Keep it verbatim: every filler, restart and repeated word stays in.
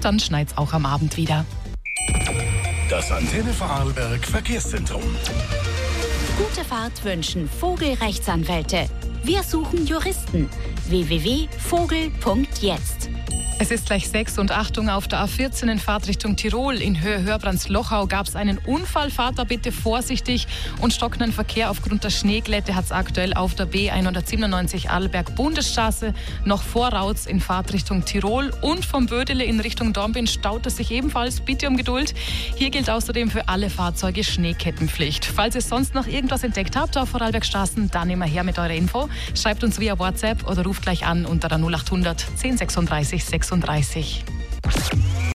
dann schneit's auch am Abend wieder. Das Antenne Vorarlberg Verkehrszentrum. Gute Fahrt wünschen Vogel-Rechtsanwälte. Wir suchen Juristen. w w w punkt vogel punkt jetzt. Es ist gleich sechs und Achtung auf der A vierzehn in Fahrtrichtung Tirol. In Höhe Hörbrands-Lochau gab es einen Unfall. Fahrt da bitte vorsichtig und stockenden Verkehr. Aufgrund der Schneeglätte hat es aktuell auf der B hundertsiebenundneunzig Arlberg-Bundesstraße noch vor Rautz in Fahrtrichtung Tirol. Und vom Bödele in Richtung Dornbirn staut es sich ebenfalls. Bitte um Geduld. Hier gilt außerdem für alle Fahrzeuge Schneekettenpflicht. Falls ihr sonst noch irgendwas entdeckt habt auf Vorarlbergstraßen, dann immer her mit eurer Info. Schreibt uns via WhatsApp oder ruft gleich an unter der null acht hundert zehn sechsunddreißig sechsunddreißig.